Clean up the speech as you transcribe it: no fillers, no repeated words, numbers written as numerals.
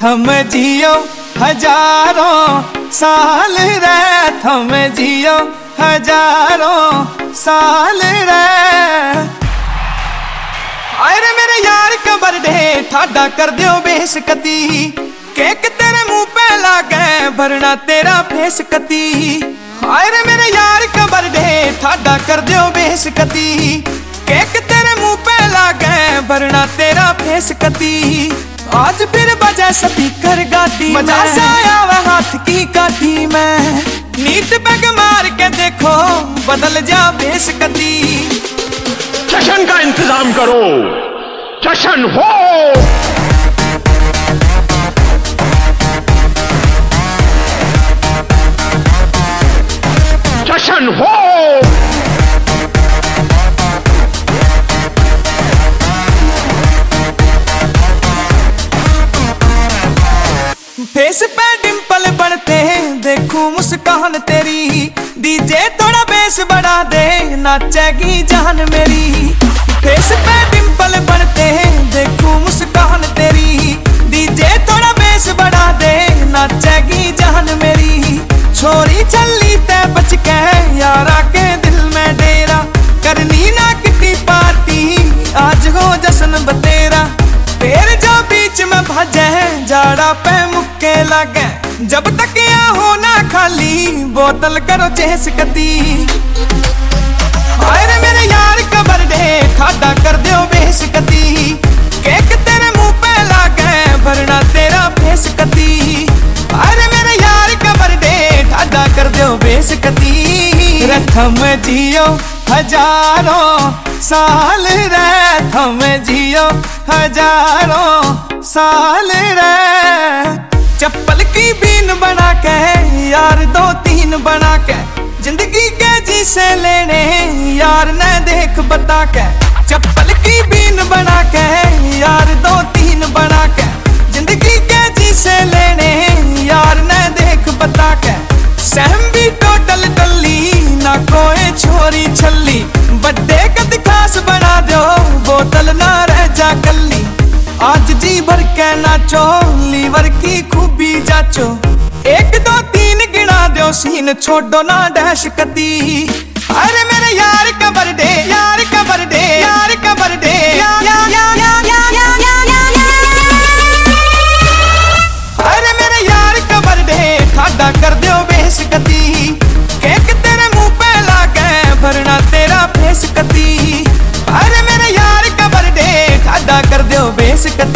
थम जियो हजारों साल रे, थम जियो हजारों साल रे। अरे मेरे यार का बर्थडे ठाडा कर दियो बेशकती, केक तेरे मुंह पे लागे भरना तेरा फेस कती। अरे मेरे यार का बर्थडे ठाडा कर दियो बेशकती, केक तेरे मुंह पे लागे भरना तेरा फेस कती। आज फिर बजा स्पीकर गाती, मजा सा आया वह हाथ की काठी में। नीट बैग मार के देखो बदल जा बेशकती। जश्न का इंतजाम करो, जश्न हो। जश्न हो। फेस पे डिंपल बढ़ते देखूं मुस्कान तेरी, डीजे थोड़ा बेस बढ़ा दे नाचेगी जान मेरी। फेस पे डिंपल बढ़ते देखूं मुस्कान तेरी, डीजे थोड़ा बेस बढ़ा दे नाचेगी जान मेरी। छोरी चली ते बच के यारा के दिल में डेरा, करनी ना किटी पार्टी आज हो जश्न बतेरा। फिर जो बीच में भजे जाड़ा पे मुक्के लगे, जब तक या हो ना खाली बोतल करो चेस कती। अरे मेरे यार का बर्थडे ठाडा कर दियो बेशकती, केक तेरे मुंह पे लागे भरना तेरा फेस कती। अरे मेरे यार का बर्थडे ठाडा कर दियो बेशकती। थम जियो हजारों साल रे, थम जियो हजारों साल रे। चप्पल की बीन बना के यार दो तीन बना के, जिंदगी के जी से लेने यार ने देख बता के। चप्पल की बीन बना के यार दो तीन बना के, जिंदगी के जी से लेने यार ने देख बता के। सहम भी टोटल टल्ली ना कोई छोरी छल्ली, बर्थडे का खास बना दो बोतल ना रह जा कल्ली। आज जी भर के नाचो लीवर की खूबी जाचो, एक दो तीन गिना दो सीन छोड़ो ना डैश कती। अरे मेरे यार का बर्थडे, यार का बर्थडे, यार का बर्थडे, अरे मेरे यार का बर्थडे ठाडा कर दियो बेशकती, केक तेरे मुंह पे लागे भरना तेरा फेस कती। अरे मेरे यार का बर्थडे ठाडा कर दियो बेशकती।